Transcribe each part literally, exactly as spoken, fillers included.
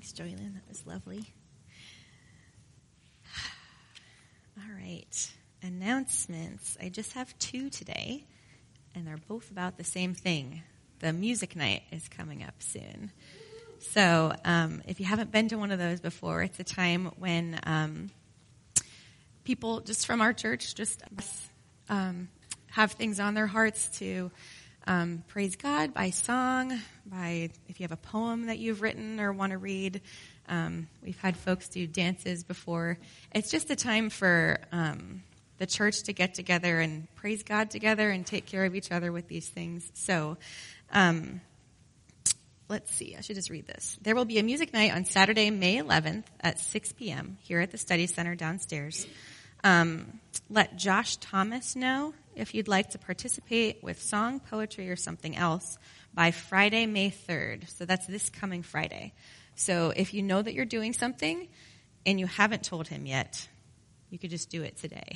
Thanks, Joylyn. That was lovely. All right. Announcements. I just have two today, and they're both about the same thing. The music night is coming up soon. So um, if you haven't been to one of those before, it's a time when um, people just from our church just um, have things on their hearts to um, praise God by song, by if you have a poem that you've written or want to read. Um, we've had folks do dances before. It's just a time for um, the church to get together and praise God together and take care of each other with these things. So um, let's see. I should just read this. There will be a music night on Saturday, May eleventh at six p.m. here at the Study Center downstairs. Um, let Josh Thomas know if you'd like to participate with song, poetry, or something else by Friday, May third. So that's this coming Friday. So if you know that you're doing something and you haven't told him yet, you could just do it today.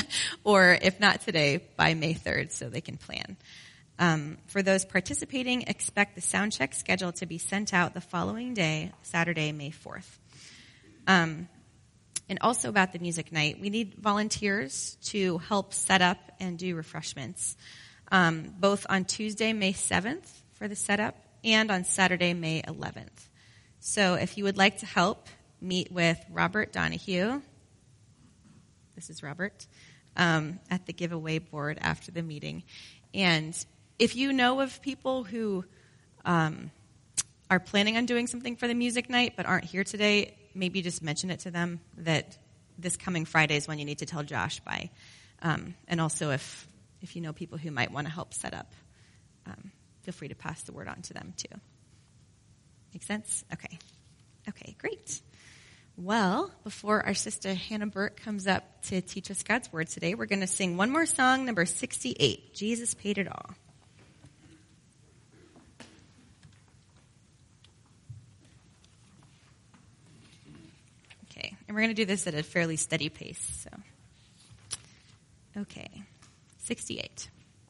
Or if not today, by May third so they can plan. Um, for those participating, expect the sound check schedule to be sent out the following day, Saturday, May fourth. Um, and also about the music night, we need volunteers to help set up and do refreshments, um, both on Tuesday, May seventh for the setup and on Saturday, May eleventh. So if you would like to help, meet with Robert Donahue. This is Robert, um, at the giveaway board after the meeting. And if you know of people who um, are planning on doing something for the music night but aren't here today, maybe just mention it to them that this coming Friday is when you need to tell Josh by. Um, and also if, if you know people who might want to help set up, um, feel free to pass the word on to them too. Make sense? Okay. Okay, great. Well, before our sister Hannah Burke comes up to teach us God's word today, we're going to sing one more song, number sixty-eight, Jesus Paid It All. Okay, and we're going to do this at a fairly steady pace. So, okay, sixty-eight.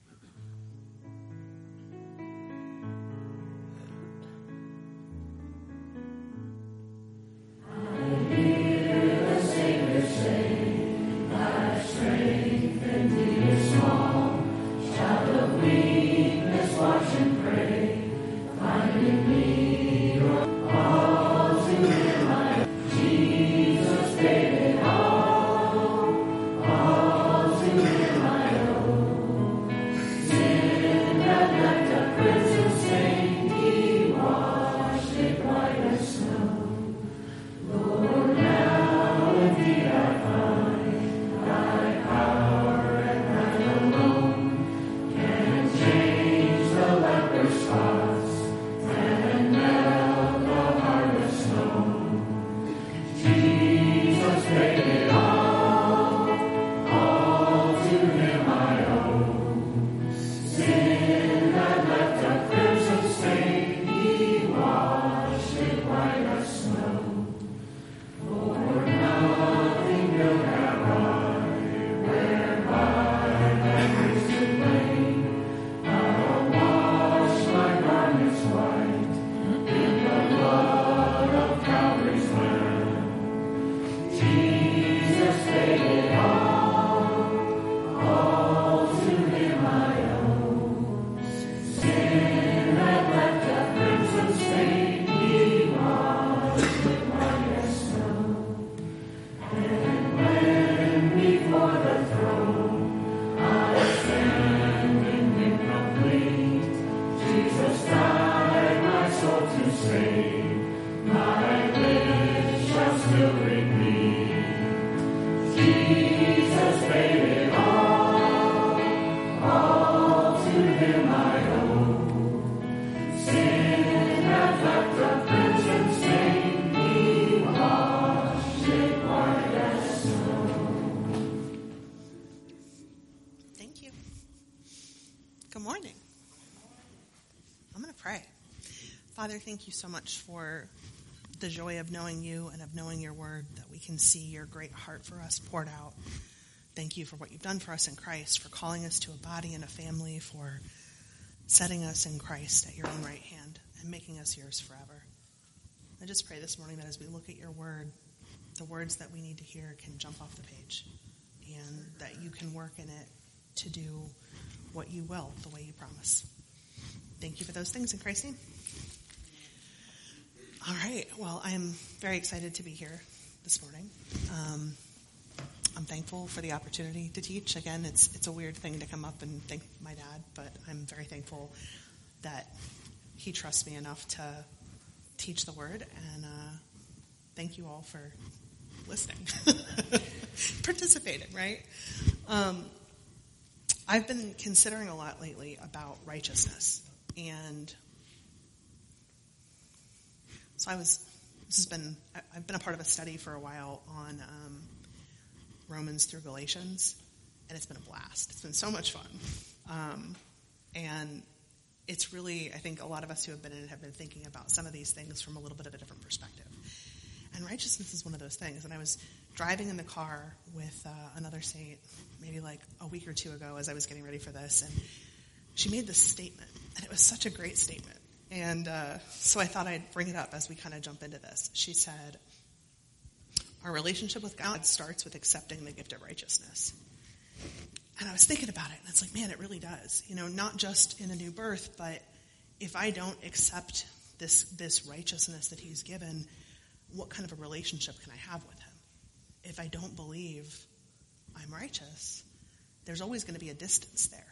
Father, thank you so much for the joy of knowing you and of knowing your word, that we can see your great heart for us poured out. Thank you for what you've done for us in Christ, for calling us to a body and a family, for setting us in Christ at your own right hand and making us yours forever. I just pray this morning that as we look at your word, the words that we need to hear can jump off the page, and that you can work in it to do what you will, the way you promise. Thank you for those things in Christ's name. All right. Well, I am very excited to be here this morning. Um, I'm thankful for the opportunity to teach. Again, it's it's a weird thing to come up and thank my dad, but I'm very thankful that he trusts me enough to teach the word, and uh, thank you all for listening, participating, right? Um, I've been considering a lot lately about righteousness, and so I was, this has been, I've been a part of a study for a while on um, Romans through Galatians, and it's been a blast. It's been so much fun. Um, and it's really, I think a lot of us who have been in it have been thinking about some of these things from a little bit of a different perspective. And righteousness is one of those things. And I was driving in the car with uh, another saint maybe like a week or two ago as I was getting ready for this, and she made this statement, and it was such a great statement. And uh, so I thought I'd bring it up as we kind of jump into this. She said, our relationship with God starts with accepting the gift of righteousness. And I was thinking about it, and it's like, man, it really does. You know, not just in a new birth, but if I don't accept this this righteousness that he's given, what kind of a relationship can I have with him? If I don't believe I'm righteous, there's always going to be a distance there.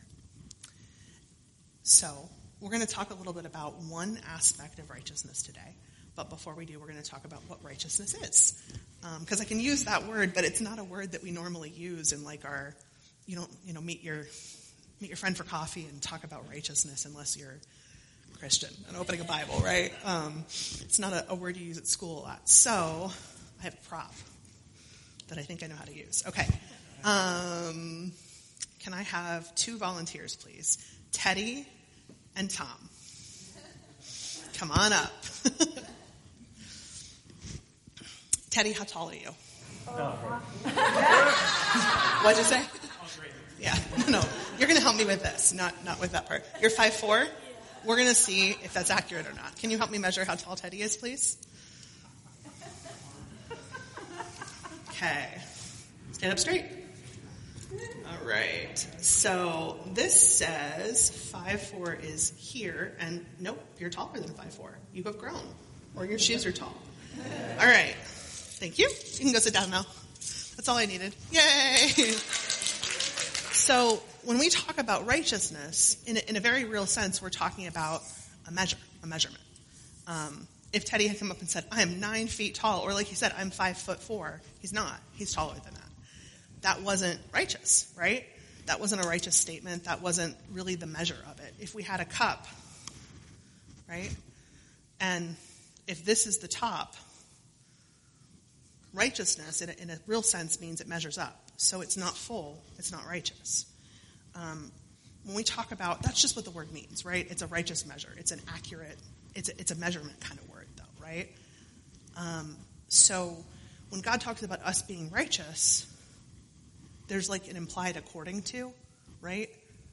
So we're going to talk a little bit about one aspect of righteousness today. But before we do, we're going to talk about what righteousness is. Because um, I can use that word, but it's not a word that we normally use in like our, you don't, you know, meet your meet your friend for coffee and talk about righteousness unless you're Christian and opening a Bible, right? Um, it's not a, a word you use at school a lot. So I have a prop that I think I know how to use. Okay. Um, can I have two volunteers, please? Teddy and Tom. Come on up. Teddy, how tall are you? What'd you say? Yeah, no, you're going to help me with this, not not with that part. You're five foot four? We're going to see if that's accurate or not. Can you help me measure how tall Teddy is, please? Okay. Stand up straight. All right. So this says five foot four is here, and nope, you're taller than five foot four. You have grown, or your shoes are tall. All right. Thank you. You can go sit down now. That's all I needed. Yay! So when we talk about righteousness, in a, in a very real sense, we're talking about a measure, a measurement. Um, if Teddy had come up and said, I am nine feet tall, or like he said, I'm five foot four, he's not. He's taller than that. That wasn't righteous, right? That wasn't a righteous statement. That wasn't really the measure of it. If we had a cup, right, and if this is the top, righteousness, in a, in a real sense, means it measures up. So it's not full. It's not righteous. Um, when we talk about, that's just what the word means, right? It's a righteous measure. It's an accurate, it's a, it's a measurement kind of word, though, right? Um, so when God talks about us being righteous, there's like an implied according to, right?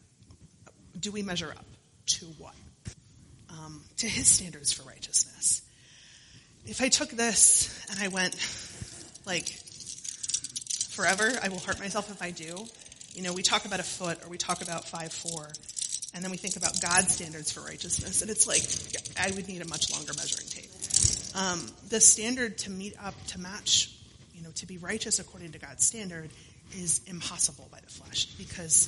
Do we measure up to what? Um, to his standards for righteousness. If I took this and I went, like, forever, I will hurt myself if I do. You know, we talk about a foot or we talk about five foot four, and then we think about God's standards for righteousness, and it's like, I would need a much longer measuring tape. Um, the standard to meet up, to match, you know, to be righteous according to God's standard is impossible by the flesh, because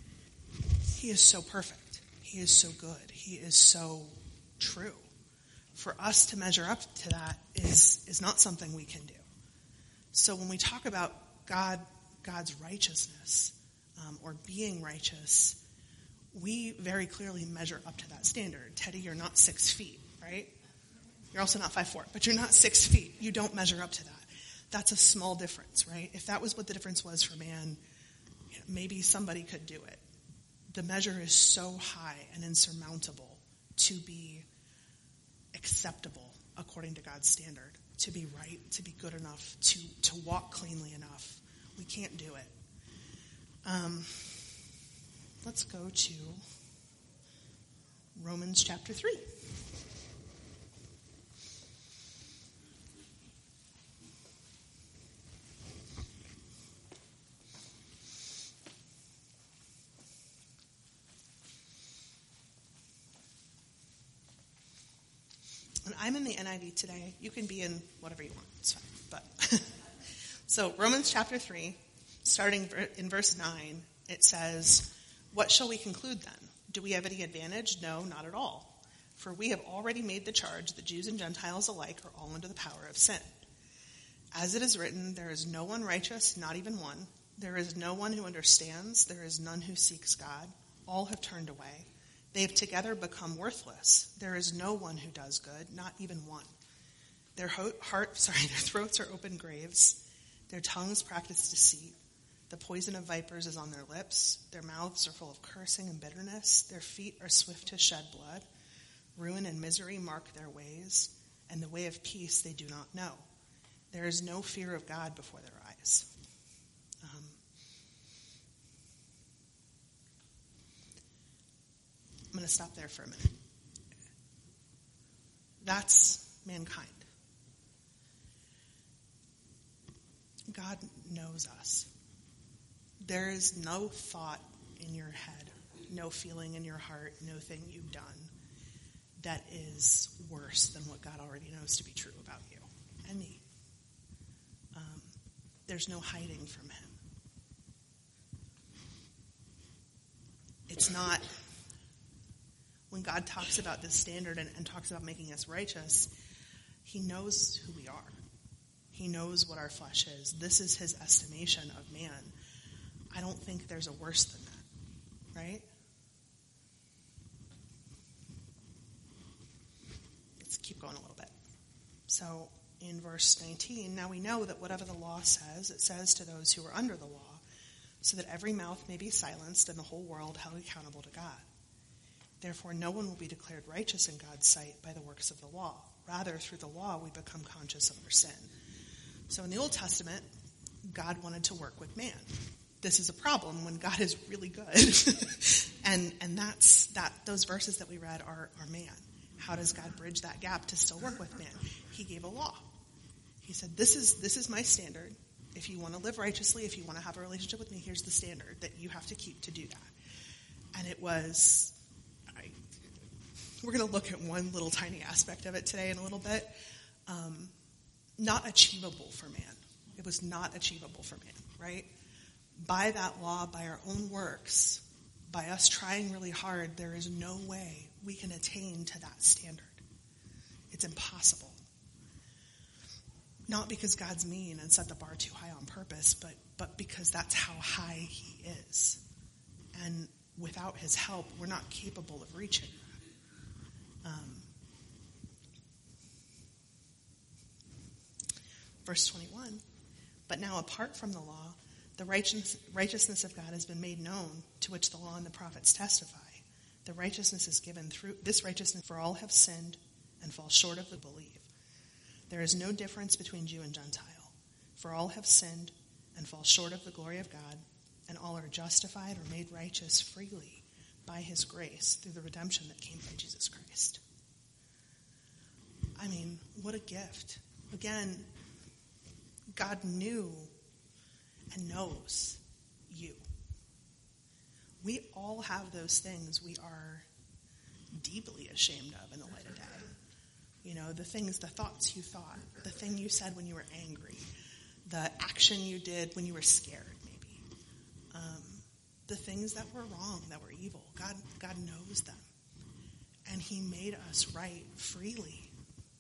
he is so perfect. He is so good. He is so true. For us to measure up to that is, is not something we can do. So when we talk about God, God's righteousness, um, or being righteous, we very clearly measure up to that standard. Teddy, you're not six feet, right? You're also not five foot four, but you're not six feet. You don't measure up to that. That's a small difference, right? If that was what the difference was for man, maybe somebody could do it. The measure is so high and insurmountable to be acceptable according to God's standard, to be right, to be good enough, to, to walk cleanly enough. We can't do it. Um, let's go to Romans chapter three. And I'm in the N I V today. You can be in whatever you want. It's fine. But so Romans chapter three, starting in verse nine, it says, "What shall we conclude then? Do we have any advantage? No, not at all. For we have already made the charge that Jews and Gentiles alike are all under the power of sin. As it is written, there is no one righteous, not even one. There is no one who understands. There is none who seeks God. All have turned away. They have together become worthless. There is no one who does good, not even one. Their ho- heart, sorry, their throats are open graves. Their tongues practice deceit. The poison of vipers is on their lips. Their mouths are full of cursing and bitterness. Their feet are swift to shed blood. Ruin and misery mark their ways, and the way of peace they do not know. There is no fear of God before their eyes." Um, I'm going to stop there for a minute. That's mankind. God knows us. There is no thought in your head, no feeling in your heart, no thing you've done that is worse than what God already knows to be true about you and me. Um, there's no hiding from him. It's not, when God talks about this standard and, and talks about making us righteous, he knows who we are. He knows what our flesh is. This is his estimation of man. I don't think there's a worse than that, right? Keep going a little bit. So in verse nineteen, "Now we know that whatever the law says, it says to those who are under the law, so that every mouth may be silenced and the whole world held accountable to God. Therefore no one will be declared righteous in God's sight by the works of the law. Rather, through the law we become conscious of our sin." So in the Old Testament, God wanted to work with man. This is a problem when God is really good. and and that's that those verses that we read are, are man. How does God bridge that gap to still work with man? He gave a law. He said, this is this is my standard. If you want to live righteously, if you want to have a relationship with me, here's the standard that you have to keep to do that. And it was, I, we're going to look at one little tiny aspect of it today in a little bit, um, not achievable for man. It was not achievable for man, right? By that law, by our own works, by us trying really hard, there is no way we can attain to that standard. It's impossible. Not because God's mean and set the bar too high on purpose, but, but because that's how high he is. And without his help, we're not capable of reaching that. Um, verse twenty-one, "But now apart from the law, the righteous, righteousness of God has been made known, to which the law and the prophets testify. The righteousness is given through this righteousness, for all have sinned and fall short of the belief. There is no difference between Jew and Gentile, for all have sinned and fall short of the glory of God, and all are justified or made righteous freely by his grace through the redemption that came by Jesus Christ." I mean, what a gift. Again, God knew and knows you. We all have those things we are deeply ashamed of in the light of day. You know, the things, the thoughts you thought, the thing you said when you were angry, the action you did when you were scared, maybe. Um, the things that were wrong, that were evil. God, God knows them. And he made us right freely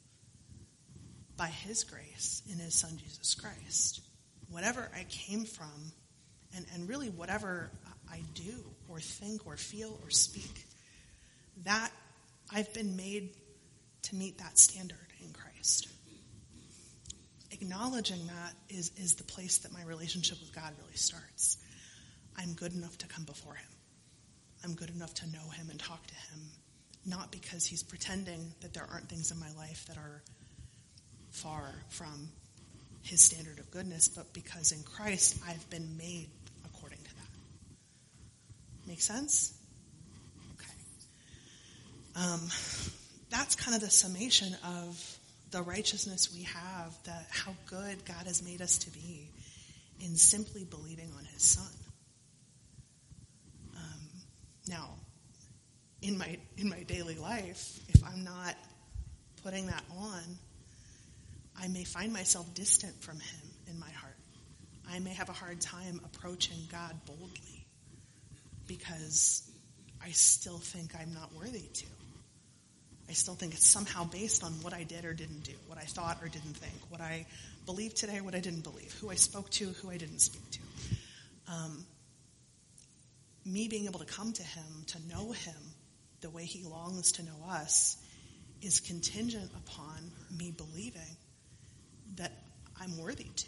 by his grace in his son, Jesus Christ. Whatever I came from, and, and really whatever I do or think or feel or speak, that I've been made to meet that standard in Christ. Acknowledging that is, is the place that my relationship with God really starts. I'm good enough to come before him. I'm good enough to know him and talk to him, not because he's pretending that there aren't things in my life that are far from his standard of goodness, but because in Christ I've been made according to that. Make sense? Okay. Um, that's kind of the summation of the righteousness we have, that how good God has made us to be in simply believing on his son. Um, now, in my in my daily life, if I'm not putting that on, I may find myself distant from him in my heart. I may have a hard time approaching God boldly because I still think I'm not worthy to. I still think it's somehow based on what I did or didn't do, what I thought or didn't think, what I believed today, what I didn't believe, who I spoke to, who I didn't speak to. Um, me being able to come to him, to know him the way he longs to know us, is contingent upon me believing that I'm worthy to.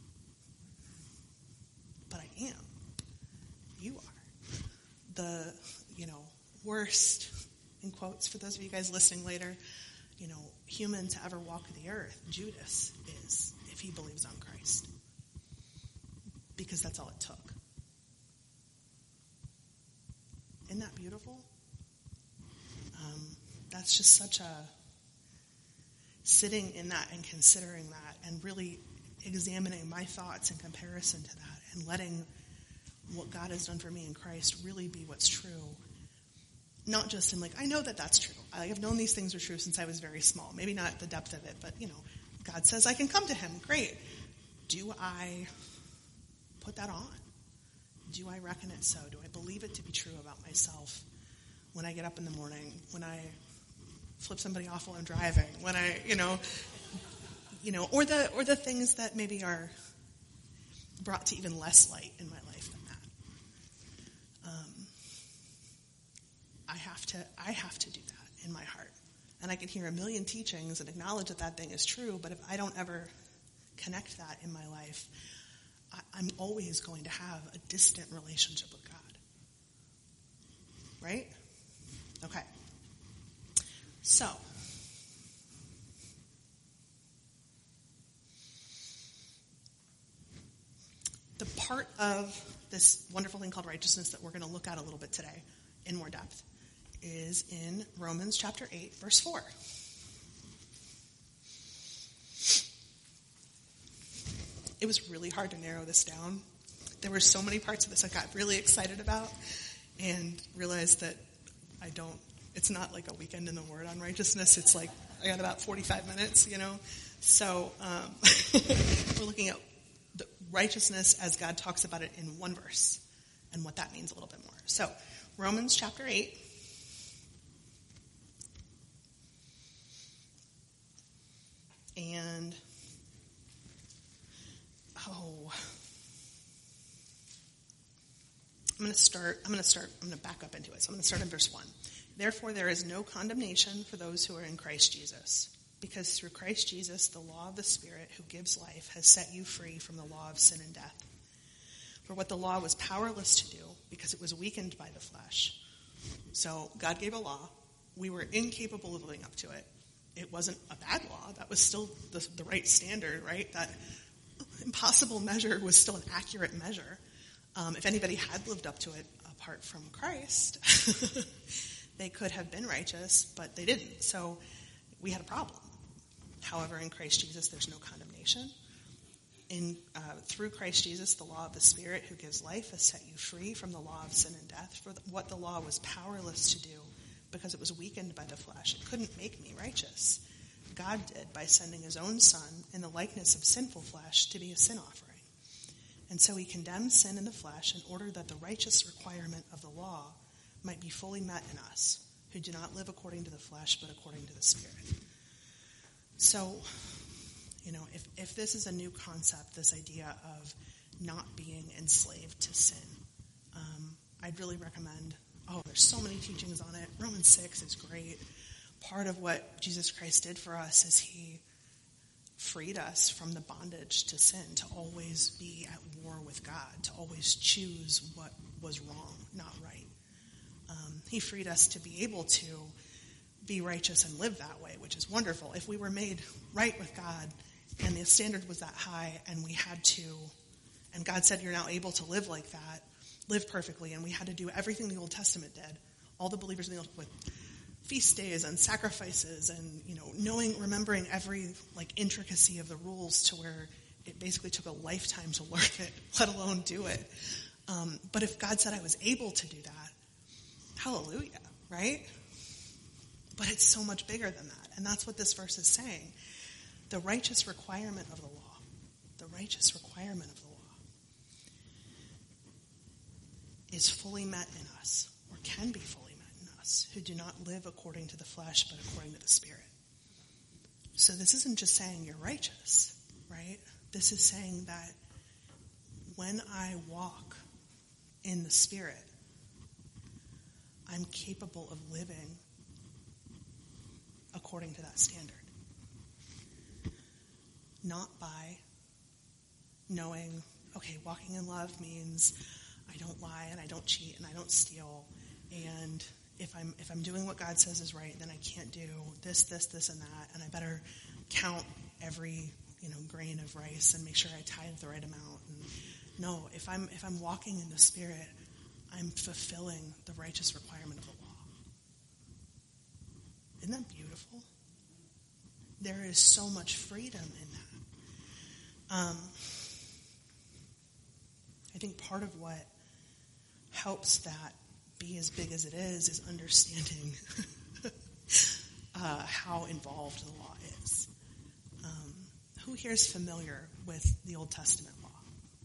But I am. You are. The, you know, worst, in quotes for those of you guys listening later, you know, human to ever walk the earth, Judas is, if he believes on Christ. Because that's all it took. Isn't that beautiful? Um, that's just such a, sitting in that and considering that and really examining my thoughts in comparison to that and letting what God has done for me in Christ really be what's true. Not just in like, I know that that's true. I have known these things are true since I was very small. Maybe not the depth of it, but, you know, God says I can come to him. Great. Do I put that on? Do I reckon it so? Do I believe it to be true about myself when I get up in the morning, when I flip somebody off while I'm driving, when I, you know, you know, or the or the things that maybe are brought to even less light in my life than that. Um, I have to I have to do that in my heart. And I can hear a million teachings and acknowledge that that thing is true, but if I don't ever connect that in my life, I, I'm always going to have a distant relationship with God. Right? Okay. So, the part of this wonderful thing called righteousness that we're going to look at a little bit today in more depth is in Romans chapter eight, verse four. It was really hard to narrow this down. There were so many parts of this I got really excited about and realized that I don't, it's not like a weekend in the Word on righteousness. It's like I got about forty-five minutes, you know. So um, we're looking at the righteousness as God talks about it in one verse and what that means a little bit more. So Romans chapter eight. And, oh, I'm going to start, I'm going to start, I'm going to back up into it. So I'm going to start in verse one. Therefore, there is no condemnation for those who are in Christ Jesus, because through Christ Jesus, the law of the Spirit who gives life has set you free from the law of sin and death. For what the law was powerless to do, because it was weakened by the flesh. So God gave a law. We were incapable of living up to it. It wasn't a bad law. That was still the, the right standard, right? That impossible measure was still an accurate measure. Um, if anybody had lived up to it apart from Christ, they could have been righteous, but they didn't. So we had a problem. However, in Christ Jesus, there's no condemnation. In uh, through Christ Jesus, the law of the Spirit who gives life has set you free from the law of sin and death. For the, what the law was powerless to do, because it was weakened by the flesh. It couldn't make me righteous. God did by sending his own Son in the likeness of sinful flesh to be a sin offering. And so he condemned sin in the flesh in order that the righteous requirement of the law might be fully met in us, who do not live according to the flesh, but according to the Spirit. So, you know, if, if this is a new concept, this idea of not being enslaved to sin, um, I'd really recommend, oh, there's so many teachings on it. Romans six is great. Part of what Jesus Christ did for us is he freed us from the bondage to sin, to always be at war with God, to always choose what was wrong, not right. Um, he freed us to be able to be righteous and live that way, which is wonderful. If we were made right with God and the standard was that high and we had to, and God said you're now able to live like that, live perfectly, and we had to do everything the Old Testament did, all the believers in the Old with feast days and sacrifices and, you know, knowing, remembering every, like, intricacy of the rules to where it basically took a lifetime to learn it, let alone do it. Um, but if God said I was able to do that, hallelujah, right? But it's so much bigger than that. And that's what this verse is saying. The righteous requirement of the law, the righteous requirement of the law is fully met in us, or can be fully met in us, who do not live according to the flesh, but according to the Spirit. So this isn't just saying you're righteous, right? This is saying that when I walk in the Spirit, I'm capable of living according to that standard. Not by knowing, okay, walking in love means I don't lie and I don't cheat and I don't steal, and if I'm if I'm doing what God says is right, then I can't do this, this, this, and that, and I better count every, you know, grain of rice and make sure I tithe the right amount. And no, if I'm if I'm walking in the Spirit, I'm fulfilling the righteous requirement of the law. Isn't that beautiful? There is so much freedom in that. Um, I think part of what helps that be as big as it is is understanding uh, how involved the law is. Um, who here is familiar with the Old Testament law?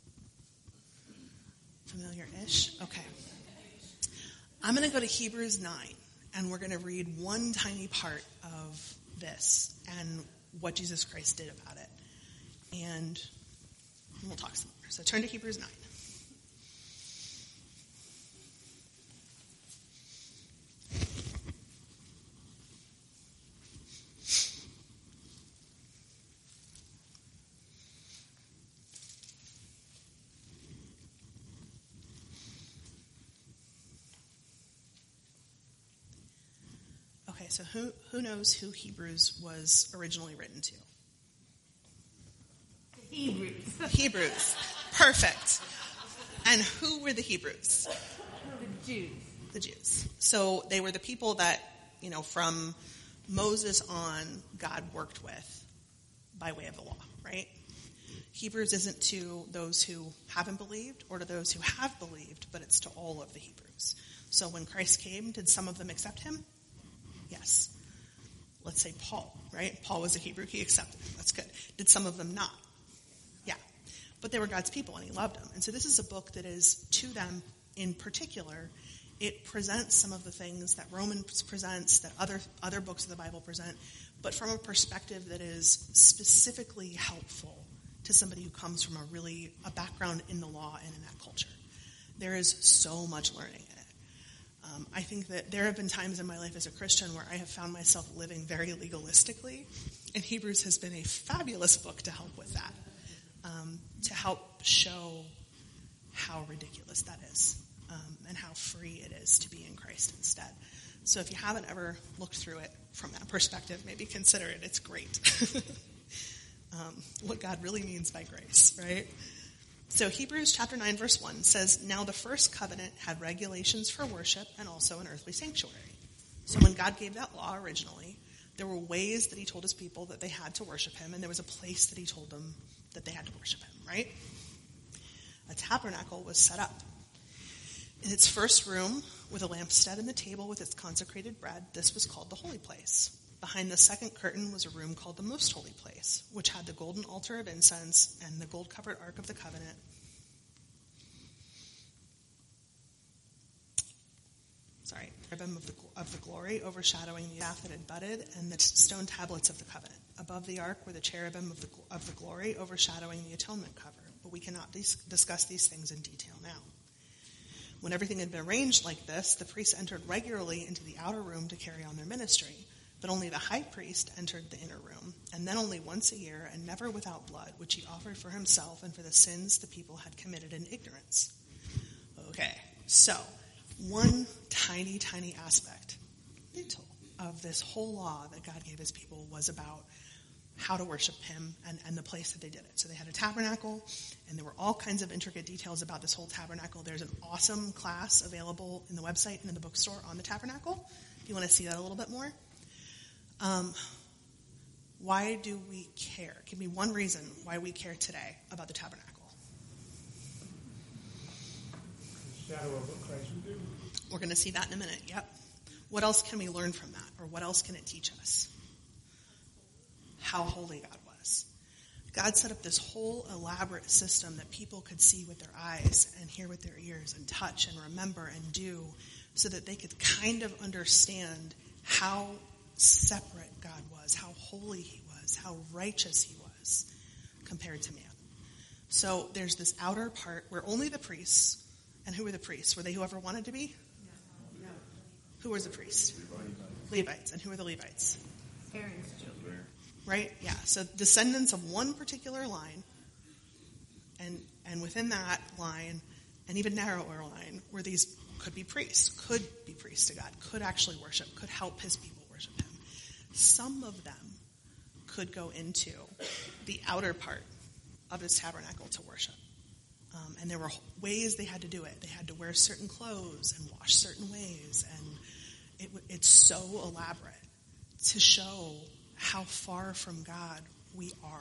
Familiar-ish? Okay. I'm going to go to Hebrews nine, and we're going to read one tiny part of this and what Jesus Christ did about it. And we'll talk some more. So turn to Hebrews nine. Okay, so who who knows who Hebrews was originally written to? Hebrews. Hebrews. Perfect. And who were the Hebrews? The Jews. The Jews. So they were the people that, you know, from Moses on, God worked with by way of the law, right? Hebrews isn't to those who haven't believed or to those who have believed, but it's to all of the Hebrews. So when Christ came, did some of them accept him? Yes. Let's say Paul, right? Paul was a Hebrew. He accepted him. That's good. Did some of them not? Yeah. But they were God's people, and he loved them. And so this is a book that is to them in particular. It presents some of the things that Romans presents, that other other books of the Bible present, but from a perspective that is specifically helpful to somebody who comes from a really a background in the law and in that culture. There is so much learning in it. Um, I think that there have been times in my life as a Christian where I have found myself living very legalistically, and Hebrews has been a fabulous book to help with that, um, to help show how ridiculous that is, um, and how free it is to be in Christ instead. So if you haven't ever looked through it from that perspective, maybe consider it. It's great. um, what God really means by grace, right? So Hebrews chapter nine, verse one says, "Now the first covenant had regulations for worship and also an earthly sanctuary." So when God gave that law originally, there were ways that he told his people that they had to worship him, and there was a place that he told them that they had to worship him, right? A tabernacle was set up. In its first room, with a lampstand and the table with its consecrated bread, this was called the holy place. Behind the second curtain was a room called the most holy place, which had the golden altar of incense and the gold-covered ark of the covenant. Sorry, cherubim of the, of the glory overshadowing the staff that had budded, and the stone tablets of the covenant. Above the ark were the cherubim of the, of the glory overshadowing the atonement cover, but we cannot dis- discuss these things in detail now. When everything had been arranged like this, the priests entered regularly into the outer room to carry on their ministry. But only the high priest entered the inner room, and then only once a year, and never without blood, which he offered for himself and for the sins the people had committed in ignorance. Okay, so one tiny, tiny aspect, little, of this whole law that God gave his people was about how to worship him and, and the place that they did it. So they had a tabernacle, and there were all kinds of intricate details about this whole tabernacle. There's an awesome class available in the website and in the bookstore on the tabernacle. If you want to see that a little bit more. Um, why do we care? Give me one reason why we care today about the tabernacle. The shadow of what Christ would do. We're going to see that in a minute, yep. What else can we learn from that? Or what else can it teach us? How holy God was. God set up this whole elaborate system that people could see with their eyes and hear with their ears and touch and remember and do so that they could kind of understand how separate God was, how holy he was, how righteous he was compared to man. So there's this outer part where only the priests, and who were the priests? Were they whoever wanted to be? No. No. Who was the priest? Levites. And who were the Levites? Aaron's children. Right? Yeah. So descendants of one particular line, and and within that line, an even narrower line, where these could be priests, could be priests to God, could actually worship, could help his people worship him. Some of them could go into the outer part of his tabernacle to worship. Um, and there were ways they had to do it. They had to wear certain clothes and wash certain ways. And it, it's so elaborate to show how far from God we are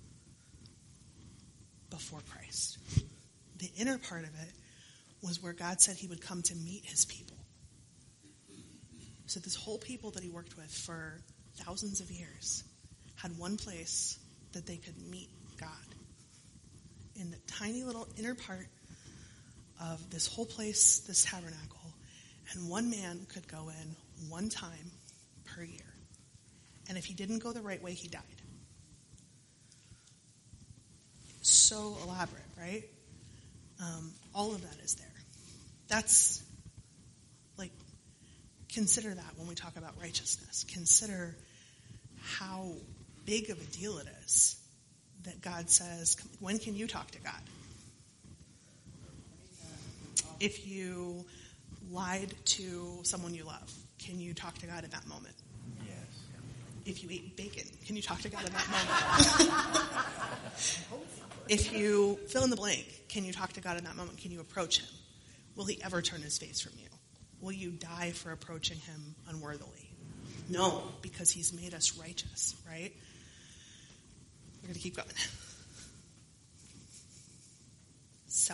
before Christ. The inner part of it was where God said he would come to meet his people. So this whole people that he worked with for thousands of years had one place that they could meet God. In the tiny little inner part of this whole place, this tabernacle, and one man could go in one time per year. And if he didn't go the right way, he died. So elaborate, right? Um, all of that is there. That's, like, consider that when we talk about righteousness. Consider how big of a deal it is that God says, when can you talk to God? If you lied to someone you love, can you talk to God at that moment? Yes. If you ate bacon, can you talk to God at that moment? If you fill in the blank, can you talk to God in that moment? Can you approach him? Will he ever turn his face from you? Will you die for approaching him unworthily? No, because he's made us righteous, right? We're going to keep going. So,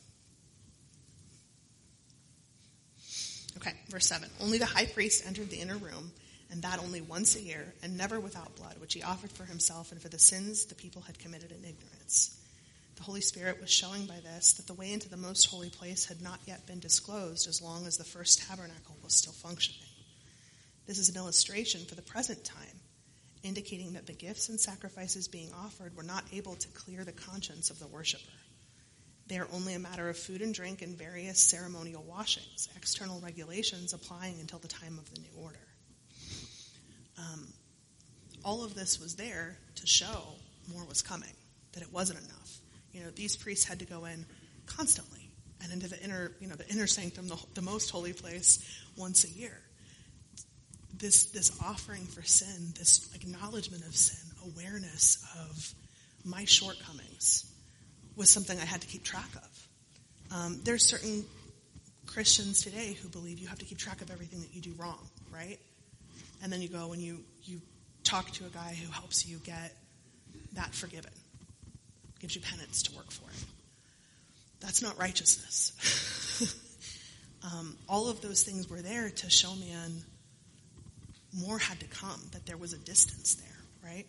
okay, verse seven. Only the high priest entered the inner room, and that only once a year, and never without blood, which he offered for himself and for the sins the people had committed in ignorance. The Holy Spirit was showing by this that the way into the most holy place had not yet been disclosed as long as the first tabernacle was still functioning. This is an illustration for the present time, indicating that the gifts and sacrifices being offered were not able to clear the conscience of the worshiper. They are only a matter of food and drink and various ceremonial washings, external regulations applying until the time of the new order. Um, all of this was there to show more was coming, that it wasn't enough. You know, these priests had to go in constantly and into the inner, you know, the inner sanctum, the, the most holy place, once a year. This this offering for sin, this acknowledgement of sin, awareness of my shortcomings, was something I had to keep track of. Um, there's certain Christians today who believe you have to keep track of everything that you do wrong, right? And then you go and you, you talk to a guy who helps you get that forgiven, gives you penance to work for it. That's not righteousness. um, all of those things were there to show man more had to come, that there was a distance there, right?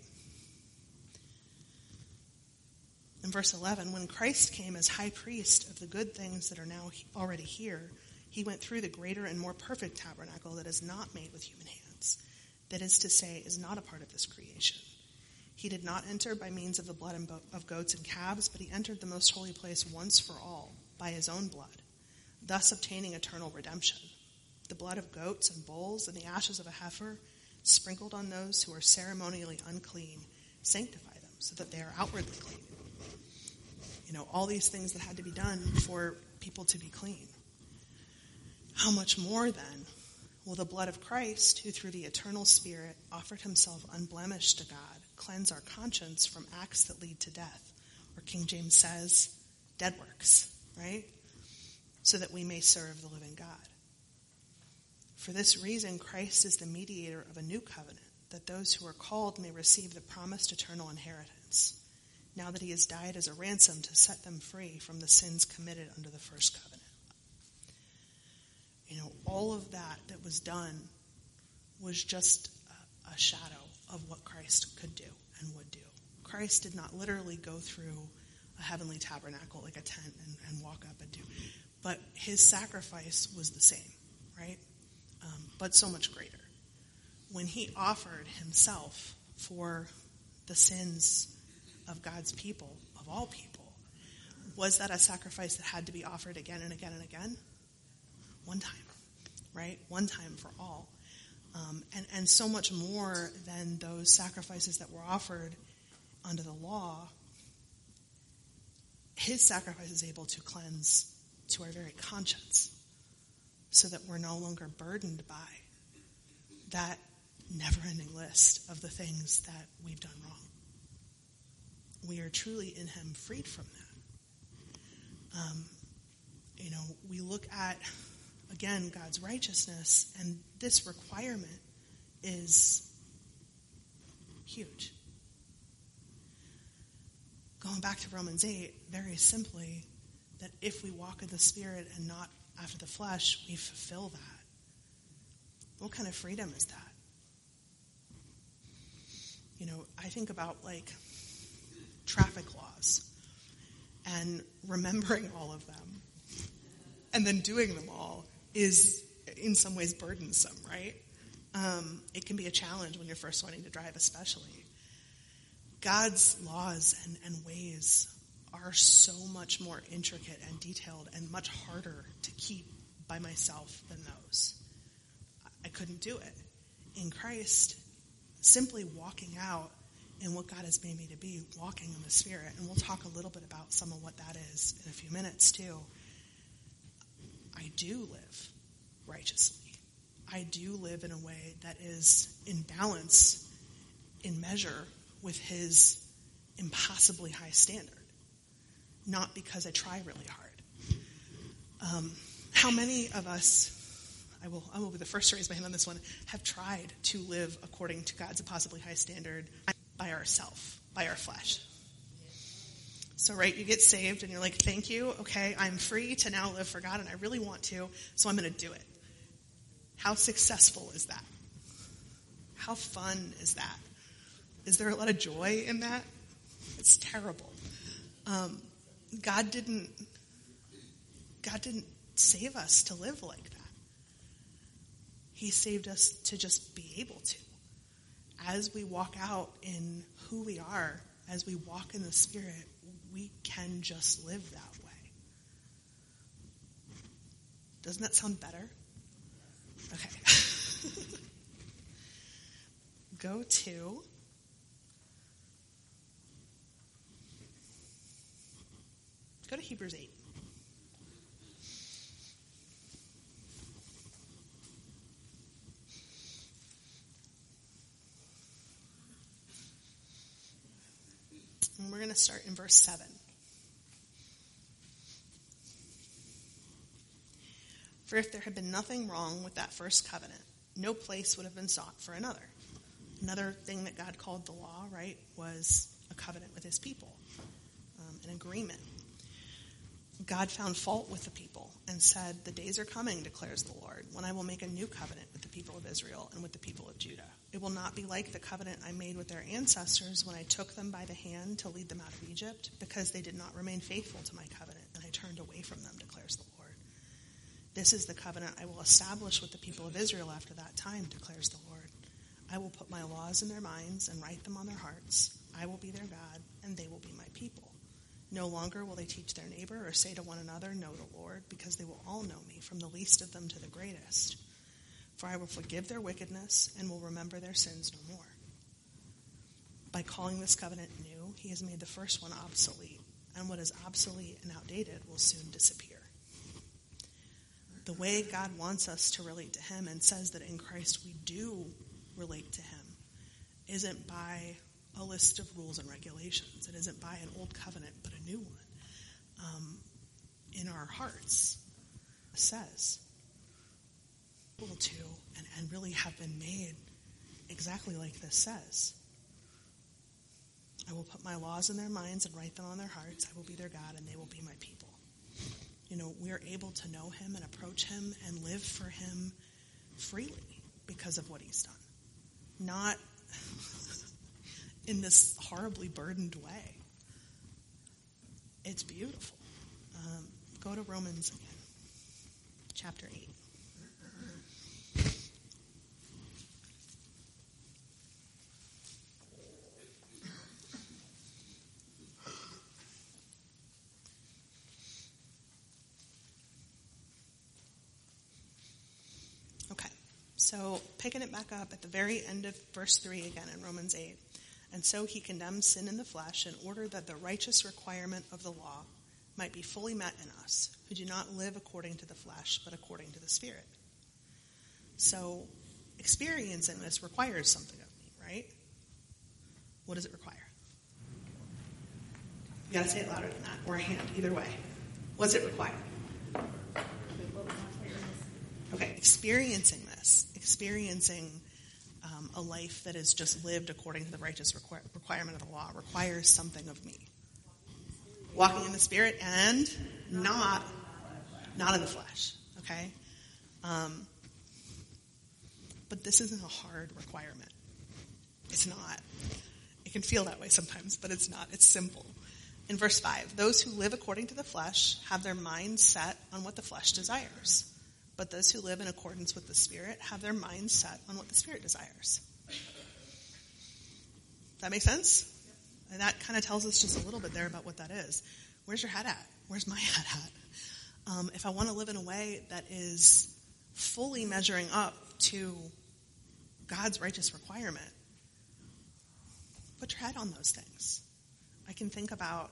In verse eleven, when Christ came as high priest of the good things that are now already here, he went through the greater and more perfect tabernacle that is not made with human hands, that is to say, is not a part of this creation. He did not enter by means of the blood of goats and calves, but he entered the most holy place once for all by his own blood, thus obtaining eternal redemption. The blood of goats and bulls and the ashes of a heifer, sprinkled on those who are ceremonially unclean, sanctify them so that they are outwardly clean. You know, all these things that had to be done for people to be clean. How much more then will the blood of Christ, who through the eternal Spirit offered himself unblemished to God, cleanse our conscience from acts that lead to death, or King James says, dead works, right? So that we may serve the living God. For this reason, Christ is the mediator of a new covenant, that those who are called may receive the promised eternal inheritance, now that he has died as a ransom to set them free from the sins committed under the first covenant. You know, all of that that was done was just a, a shadow of what Christ could do and would do. Christ did not literally go through a heavenly tabernacle like a tent and, and walk up and do. But his sacrifice was the same, right? Um, but so much greater. When he offered himself for the sins of God's people, of all people, was that a sacrifice that had to be offered again and again and again? One time, right? One time for all. Um, and, and so much more than those sacrifices that were offered under the law. His sacrifice is able to cleanse to our very conscience so that we're no longer burdened by that never-ending list of the things that we've done wrong. We are truly in him freed from that. Um, you know, we look at, again, God's righteousness, and this requirement is huge. Going back to Romans eight, very simply, that if we walk in the Spirit and not after the flesh, we fulfill that. What kind of freedom is that? You know, I think about, like, traffic laws and remembering all of them and then doing them all is, in some ways, burdensome, right? Um, it can be a challenge when you're first learning to drive, especially. God's laws and, and ways are so much more intricate and detailed and much harder to keep by myself than those. I couldn't do it. In Christ, simply walking out in what God has made me to be, walking in the Spirit, and we'll talk a little bit about some of what that is in a few minutes too. I do live righteously. I do live in a way that is in balance, in measure with his impossibly high standard. Not because I try really hard. Um, how many of us, I will, I will be the first to raise my hand on this one, have tried to live according to God's impossibly high standard by ourselves, by our flesh? So, right, you get saved and you're like, thank you, okay, I'm free to now live for God and I really want to, so I'm going to do it. How successful is that? How fun is that? Is there a lot of joy in that? It's terrible. Um, God didn't, God didn't save us to live like that. He saved us to just be able to. As we walk out in who we are, as we walk in the Spirit, we can just live that way. Doesn't that sound better? Okay. Go to Go to Hebrews eight. And we're going to start in verse seven. For if there had been nothing wrong with that first covenant, no place would have been sought for another. Another thing that God called the law, right, was a covenant with his people, um, an agreement. God found fault with the people and said, the days are coming, declares the Lord, when I will make a new covenant with the people of Israel and with the people of Judah. It will not be like the covenant I made with their ancestors when I took them by the hand to lead them out of Egypt, because they did not remain faithful to my covenant, and I turned away from them, declares the Lord. This is the covenant I will establish with the people of Israel after that time, declares the Lord. I will put my laws in their minds and write them on their hearts. I will be their God, and they will be my people. No longer will they teach their neighbor or say to one another, know the Lord, because they will all know me, from the least of them to the greatest. For I will forgive their wickedness and will remember their sins no more. By calling this covenant new, he has made the first one obsolete, and what is obsolete and outdated will soon disappear. The way God wants us to relate to him, and says that in Christ we do relate to him, isn't by a list of rules and regulations. It isn't by an old covenant, but a new one. Um, in our hearts, it says, able to, and, and really have been made exactly like this says. I will put my laws in their minds and write them on their hearts. I will be their God, and they will be my people. you know, we are able to know him and approach him and live for him freely because of what he's done. Not in this horribly burdened way. It's beautiful. Um, go to Romans again, chapter eight. Okay, so picking it back up at the very end of verse three again in Romans eight. And so he condemns sin in the flesh in order that the righteous requirement of the law might be fully met in us, who do not live according to the flesh, but according to the Spirit. So experiencing this requires something of me, right? What does it require? You gotta say it louder than that, or a hand, either way. What's it require? Okay, experiencing this, experiencing um, a life that is just lived according to the righteous requir- requirement of the law requires something of me. Walking in the Spirit and not, not in the flesh, okay? Um, but this isn't a hard requirement. It's not. It can feel that way sometimes, but it's not. It's simple. In verse five, those who live according to the flesh have their minds set on what the flesh desires. But those who live in accordance with the Spirit have their minds set on what the Spirit desires. That make sense? And that kind of tells us just a little bit there about what that is. Where's your head at? Where's my head at? Um, if I want to live in a way that is fully measuring up to God's righteous requirement, put your head on those things. I can think about,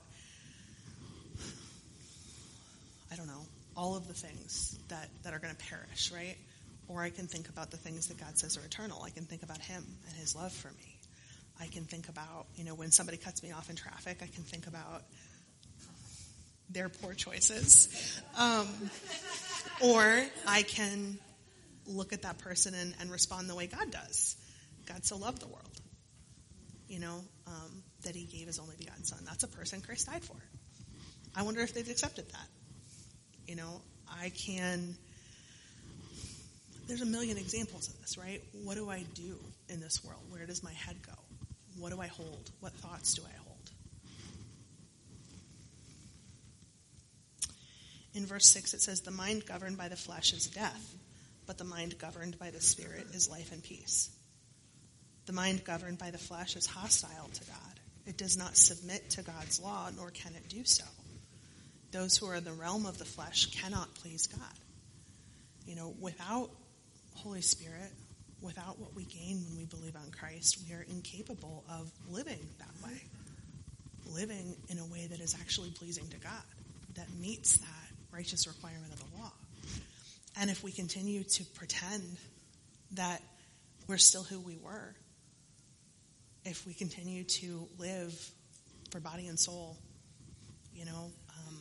I don't know, all of the things that, that are going to perish, right? Or I can think about the things that God says are eternal. I can think about him and his love for me. I can think about, you know, when somebody cuts me off in traffic, I can think about their poor choices. Um, or I can look at that person and, and respond the way God does. God so loved the world, you know, um, that he gave his only begotten son. That's a person Christ died for. I wonder if they've accepted that. You know, I can, there's a million examples of this, right? What do I do in this world? Where does my head go? What do I hold? What thoughts do I hold? In verse six, it says, the mind governed by the flesh is death, but the mind governed by the Spirit is life and peace. The mind governed by the flesh is hostile to God. It does not submit to God's law, nor can it do so. Those who are in the realm of the flesh cannot please God. You know, without Holy Spirit, without what we gain when we believe on Christ, we are incapable of living that way. Living in a way that is actually pleasing to God, that meets that righteous requirement of the law. And if we continue to pretend that we're still who we were, if we continue to live for body and soul, you know, um,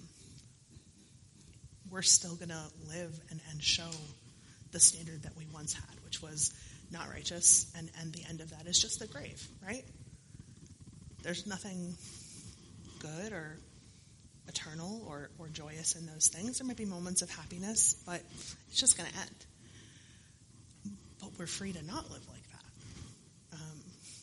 we're still going to live and, and show the standard that we once had, which was not righteous, and, and the end of that is just the grave, right? There's nothing good or eternal or, or joyous in those things. There might be moments of happiness, but it's just going to end. But we're free to not live like that. Um,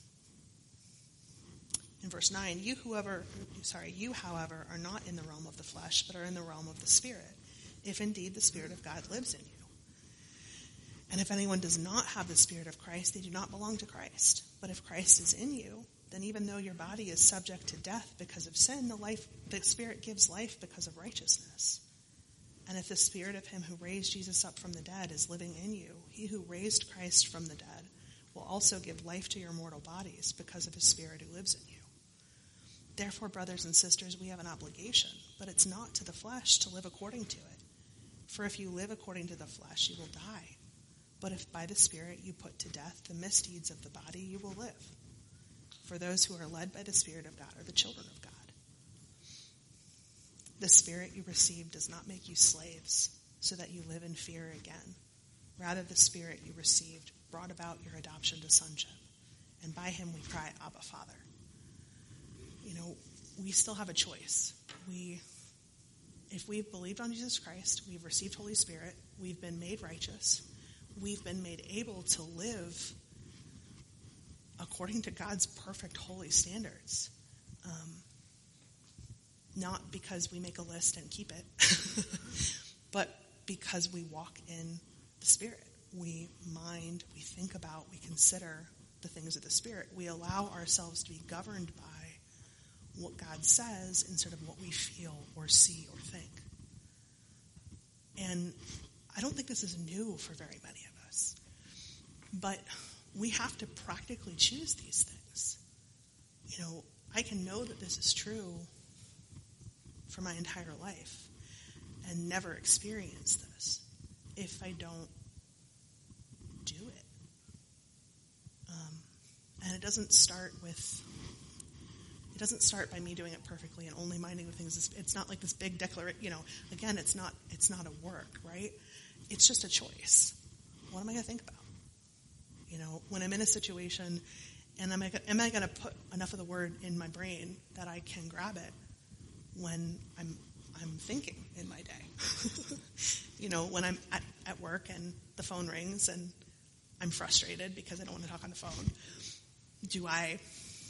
in verse nine, you whoever, sorry, you, however, are not in the realm of the flesh, but are in the realm of the Spirit, if indeed the Spirit of God lives in you. And if anyone does not have the Spirit of Christ, they do not belong to Christ. But if Christ is in you, then even though your body is subject to death because of sin, the life, the Spirit gives life because of righteousness. And if the Spirit of him who raised Jesus up from the dead is living in you, he who raised Christ from the dead will also give life to your mortal bodies because of his Spirit who lives in you. Therefore, brothers and sisters, we have an obligation, but it's not to the flesh to live according to it. For if you live according to the flesh, you will die. But if by the Spirit you put to death the misdeeds of the body, you will live. For those who are led by the Spirit of God are the children of God. The Spirit you received does not make you slaves, so that you live in fear again. Rather, the Spirit you received brought about your adoption to sonship. And by him we cry, Abba, Father. You know, we still have a choice. We if we've believed on Jesus Christ, we've received Holy Spirit, we've been made righteous, we've been made able to live according to God's perfect holy standards. Um, not because we make a list and keep it, but because we walk in the Spirit. We mind, we think about, we consider the things of the Spirit. We allow ourselves to be governed by what God says instead of what we feel or see or think. And I don't think this is new for very many of us. But we have to practically choose these things. You know, I can know that this is true for my entire life and never experience this if I don't do it. Um, and it doesn't start with, it doesn't start by me doing it perfectly and only minding the things. It's not like this big declaration, you know, again, it's not, it's not a work, right? It's just a choice. What am I going to think about? You know, when I'm in a situation, and am I, am I going to put enough of the word in my brain that I can grab it when I'm I'm thinking in my day? You know, when I'm at, at work and the phone rings and I'm frustrated because I don't want to talk on the phone, do I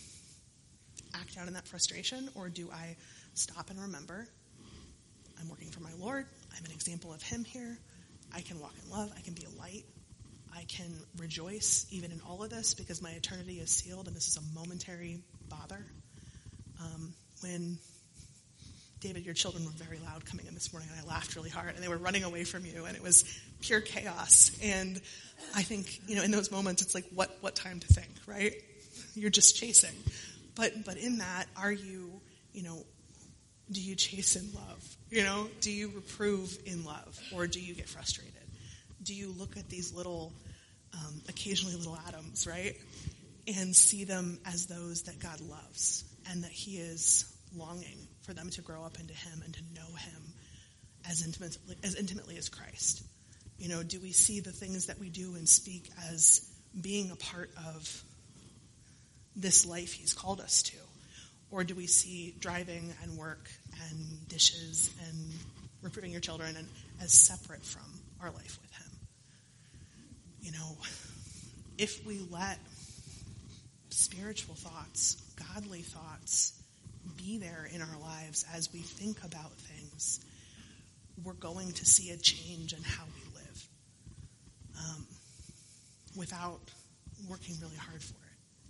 act out in that frustration, or do I stop and remember I'm working for my Lord, I'm an example of Him here, I can walk in love, I can be a light, I can rejoice even in all of this because my eternity is sealed and this is a momentary bother. Um, when, David, your children were very loud coming in this morning and I laughed really hard and they were running away from you and it was pure chaos. And I think, you know, in those moments it's like, what, what time to think, right? You're just chasing. But, but in that, are you, you know, do you chase in love? You know, do you reprove in love, or do you get frustrated? Do you look at these little, um, occasionally little atoms, right, and see them as those that God loves and that He is longing for them to grow up into Him and to know Him as intimately, as intimately as Christ? You know, do we see the things that we do and speak as being a part of this life He's called us to? Or do we see driving and work and dishes and reproving your children and as separate from our life with Him? You know, if we let spiritual thoughts, godly thoughts, be there in our lives as we think about things, we're going to see a change in how we live um, without working really hard for it.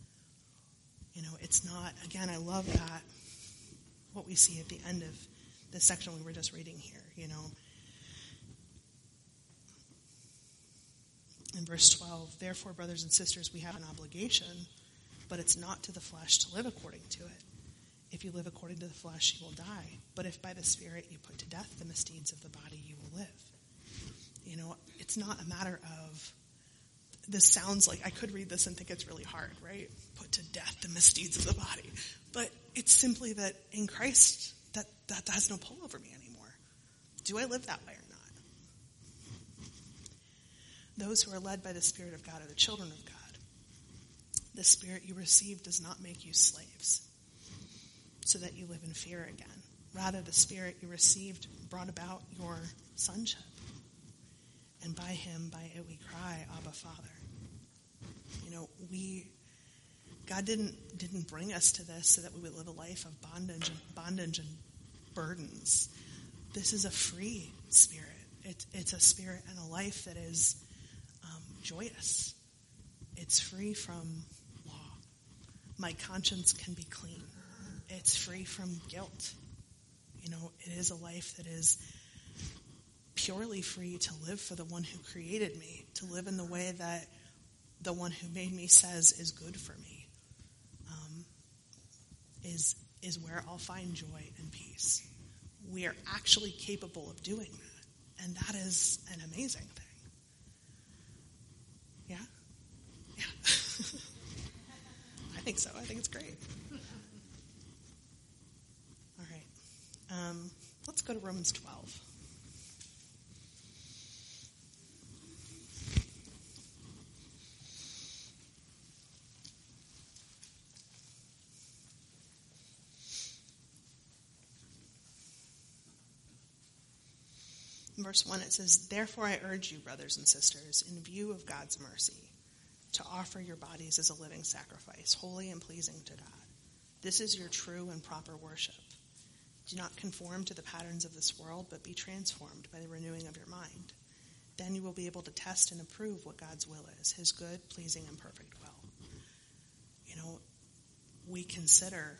You know, it's not, again, I love that, what we see at the end of the section we were just reading here, you know. In verse twelve, therefore, brothers and sisters, we have an obligation, but it's not to the flesh to live according to it. If you live according to the flesh, you will die. But if by the Spirit you put to death the misdeeds of the body, you will live. You know, it's not a matter of, this sounds like, I could read this and think it's really hard, right? Put to death the misdeeds of the body. But it's simply that in Christ, that, that, that has no pull over me anymore. Do I live that way or not? Those who are led by the Spirit of God are the children of God. The Spirit you received does not make you slaves, so that you live in fear again. Rather, the Spirit you received brought about your sonship. And by Him, by it, we cry, Abba, Father. You know, we, God didn't didn't bring us to this so that we would live a life of bondage and bondage and burdens. This is a free spirit. It, it's a spirit and a life that is um, joyous. It's free from law. My conscience can be clean. It's free from guilt. You know, it is a life that is purely free to live for the one who created me, to live in the way that the one who made me says is good for me, um, is is where I'll find joy and peace. We are actually capable of doing that, and that is an amazing thing. Yeah? Yeah. I think so. I think it's great. All right. Um, let's go to Romans twelve. In verse one, it says, "Therefore I urge you, brothers and sisters, in view of God's mercy, to offer your bodies as a living sacrifice, holy and pleasing to God. This is your true and proper worship. Do not conform to the patterns of this world, but be transformed by the renewing of your mind. Then you will be able to test and approve what God's will is, his good, pleasing, and perfect will." You know, we consider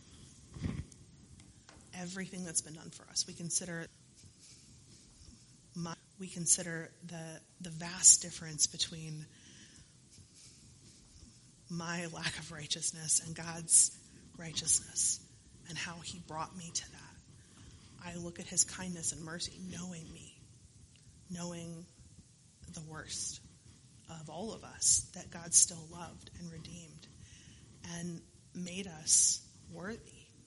everything that's been done for us. We consider my, we consider the the vast difference between my lack of righteousness and God's righteousness, and how he brought me to that. I look at his kindness and mercy, knowing me, knowing the worst of all of us, that God still loved and redeemed and made us worthy.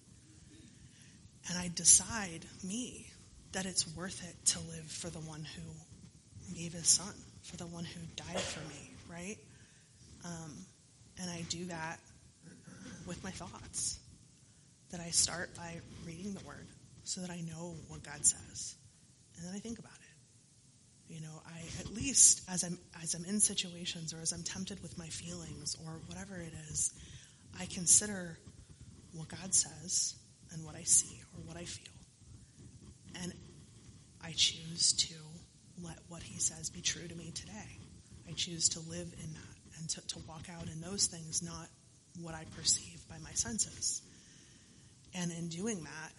And I decide, me, that it's worth it to live for the one who gave his son, for the one who died for me, right? Um, and I do that with my thoughts, that I start by reading the word so that I know what God says, and then I think about it. You know, I at least as I'm as I'm in situations, or as I'm tempted with my feelings, or whatever it is, I consider what God says and what I see or what I feel, and I choose to let what he says be true to me today. I choose to live in that and to, to walk out in those things, not what I perceive by my senses. And in doing that,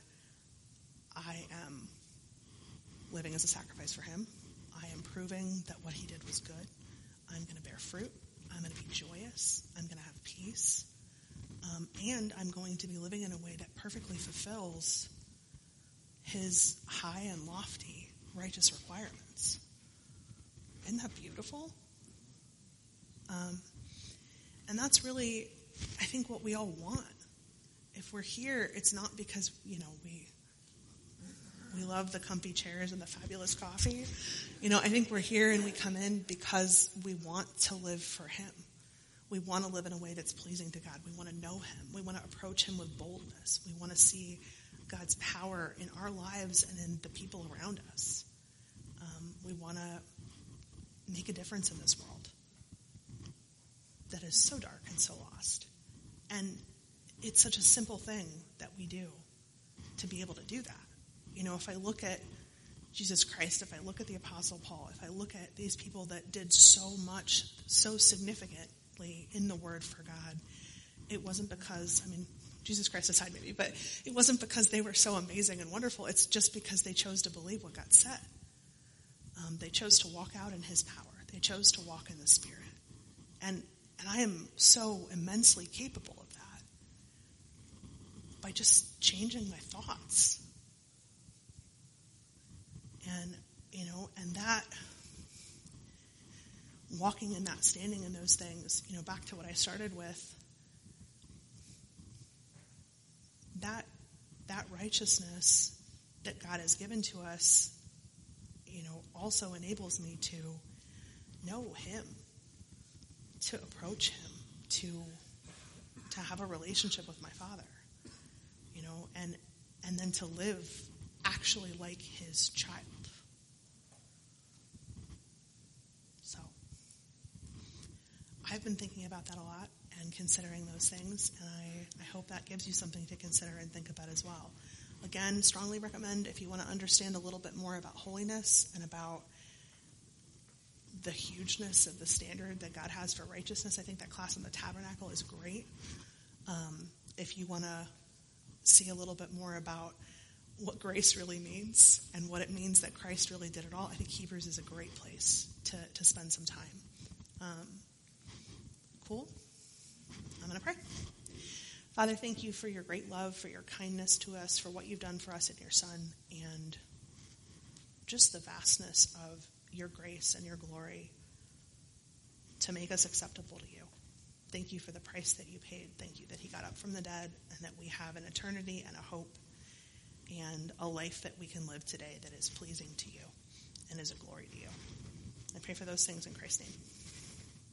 I am living as a sacrifice for him. I am proving that what he did was good. I'm going to bear fruit. I'm going to be joyous. I'm going to have peace. Um, and I'm going to be living in a way that perfectly fulfills his high and lofty righteous requirements. Isn't that beautiful? Um, and that's really, I think, what we all want. If we're here, it's not because, you know, we we love the comfy chairs and the fabulous coffee. You know, I think we're here and we come in because we want to live for him. We want to live in a way that's pleasing to God. We want to know him. We want to approach him with boldness. We want to see God's power in our lives and in the people around us. Um, we want to make a difference in this world that is so dark and so lost. And it's such a simple thing that we do to be able to do that. You know, if I look at Jesus Christ, if I look at the Apostle Paul, if I look at these people that did so much, so significantly in the Word for God, it wasn't because, I mean, Jesus Christ aside maybe, but it wasn't because they were so amazing and wonderful. It's just because they chose to believe what God said. Um, they chose to walk out in his power. They chose to walk in the Spirit. And, and I am so immensely capable of that by just changing my thoughts. And, you know, and that, walking in that, standing in those things, you know, back to what I started with, that, that righteousness that God has given to us, you know, also enables me to know him, to approach him, to, to have a relationship with my Father, you know, and, and then to live actually like his child. So I've been thinking about that a lot and considering those things, and I, I hope that gives you something to consider and think about as well. Again, strongly recommend, if you want to understand a little bit more about holiness and about the hugeness of the standard that God has for righteousness, I think that class in the Tabernacle is great. Um, if you want to see a little bit more about what grace really means and what it means that Christ really did it all, I think Hebrews is a great place to, to spend some time. Um, cool? I'm going to pray. Father, thank you for your great love, for your kindness to us, for what you've done for us in your Son, and just the vastness of your grace and your glory to make us acceptable to you. Thank you for the price that you paid. Thank you that he got up from the dead and that we have an eternity and a hope and a life that we can live today that is pleasing to you and is a glory to you. I pray for those things in Christ's name.